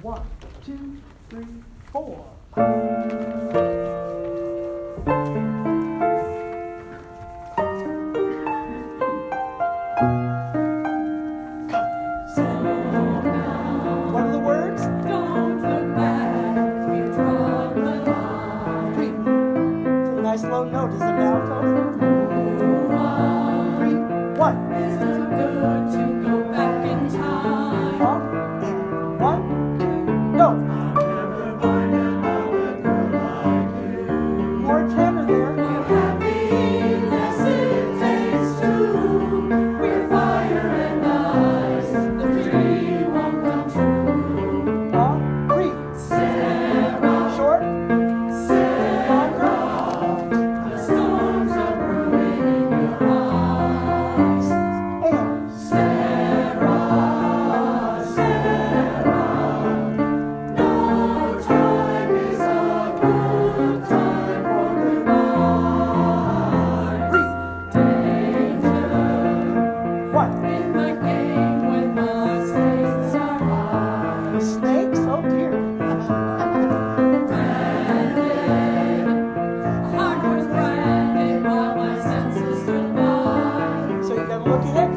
1, 2, 3, 4. What are the words? Don't look back, we've trod the line. 3. It's a nice low note, is it alto? Move on. 3, 1. It's not good to go back in time. Off and 1, 2, go. Never find another girl like you. More tenor there. We're happiness it takes two. We're fire and ice. The dream won't come true. Off, 3. Sarah, Short, Sarah, the storms are brewing in your eyes. and Sarah, Sarah, no time is a good time for goodbye. 3, Danger 1. in the game when the stakes are high. Snakes, oh dear. Heart was branded while my senses stood by. So you gotta look at it.